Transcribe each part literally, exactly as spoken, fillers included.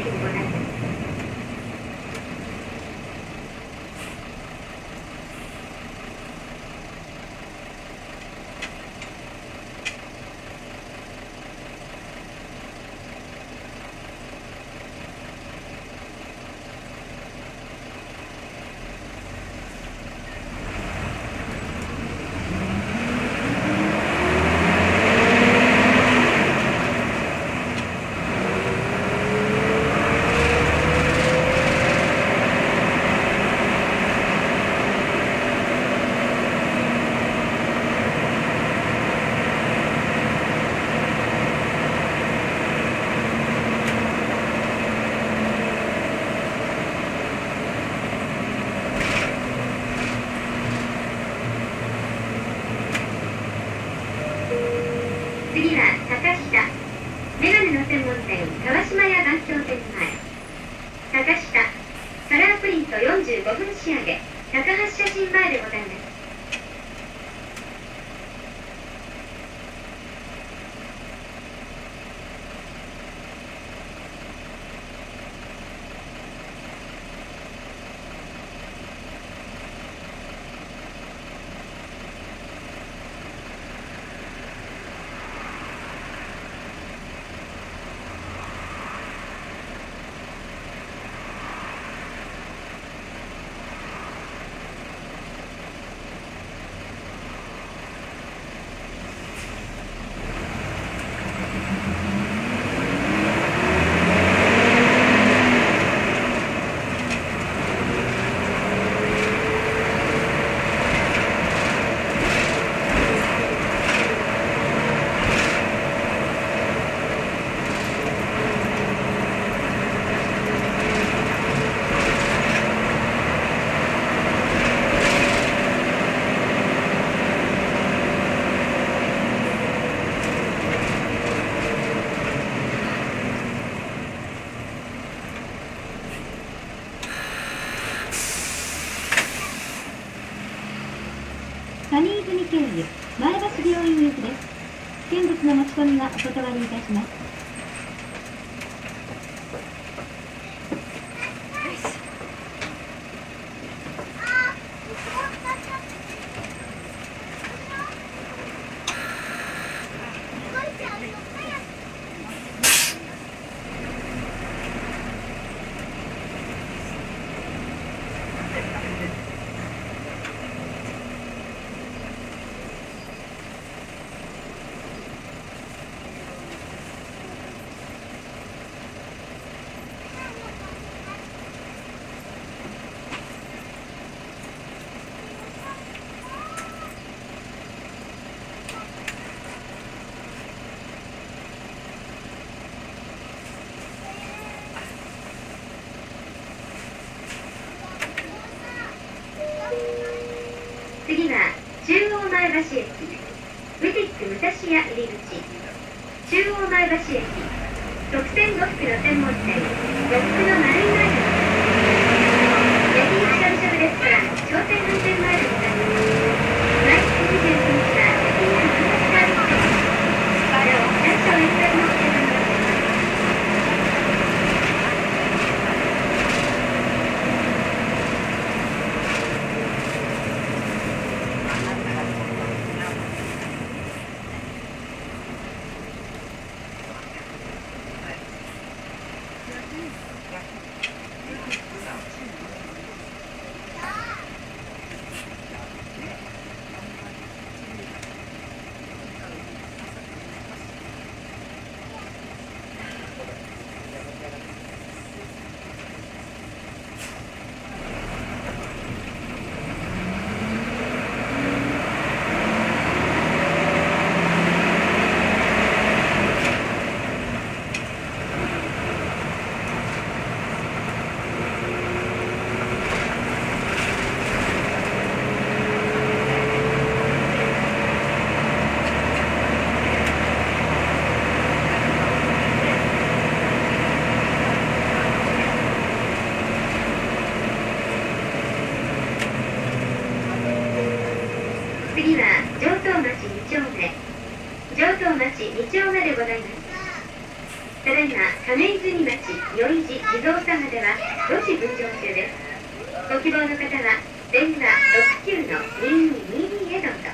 駅にございます。次は坂下メガネの専門店川島屋眼鏡店前、坂下カラープリントよんじゅうごふん仕上げ高橋写真前でございます。 上泉経由前橋病院行きです。見物の持ち込みはお断りいたします。 次は中央前橋駅ブティック武蔵屋入り口、中央前橋駅特選呉服の専門店呉服の丸い前で焼肉しゃぶしゃぶレストラン商店運転前でございます。毎月にじゅうくにちは焼肉のサービスです。なおランチを一杯も提供いたします。次は城東町に丁目、城東町に丁目でございます。ただいま亀泉町余市地蔵様ではごじ分譲中です。ご希望の方は電話ろくきゅうのににににへどうぞ。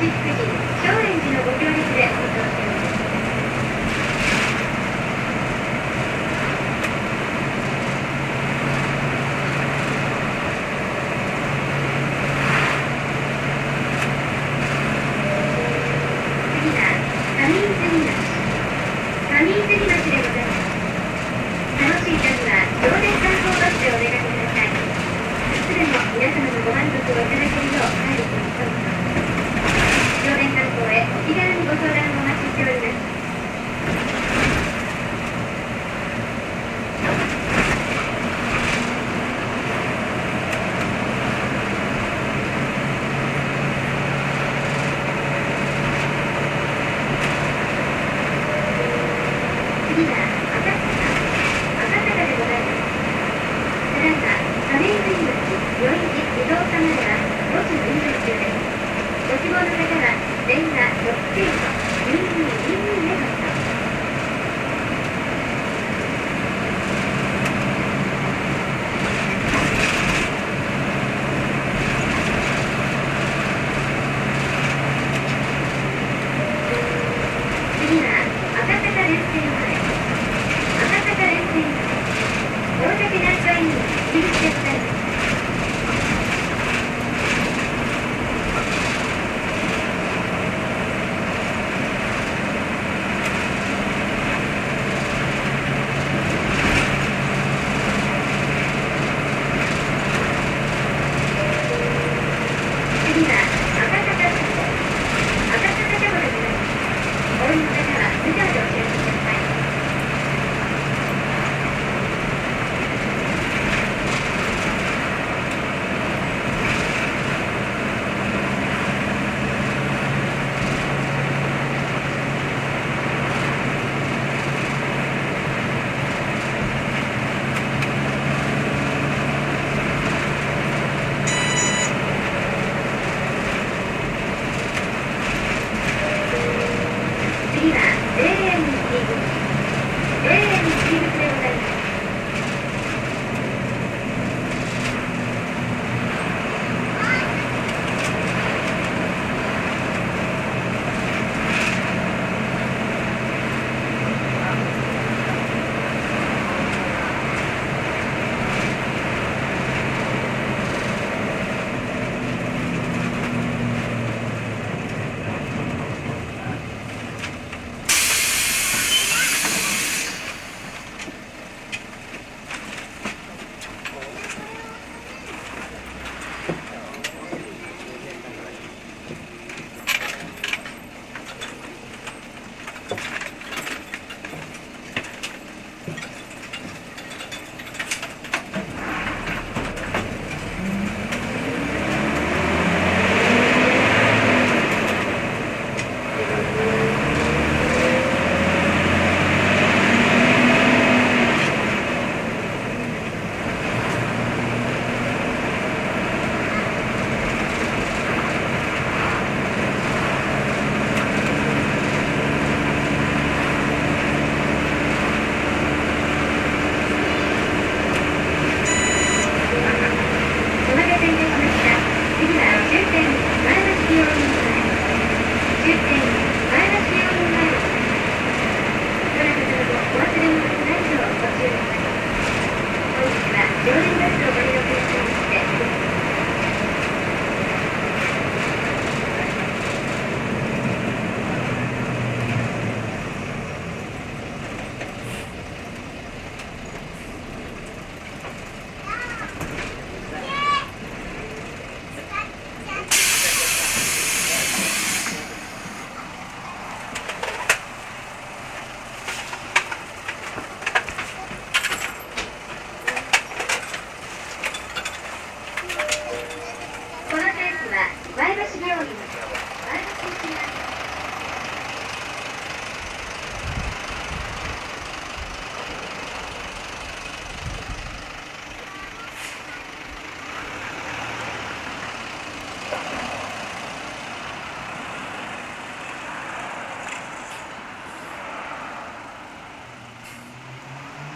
福神、正蓮寺のご協力で放送しております。次は上泉町。上泉町でございます。楽しい旅は常連観光バスでお出かけください。いつでも皆様のご満足をいただけるよう配慮に努めます。常連観光へお気軽にご相談をお待ちしております。次は赤坂。赤坂でございます。ただいま、亀泉町、余市、不動様では、墓地の運動中です。ご希望の方は、電話ろく ゼロ にーにーにー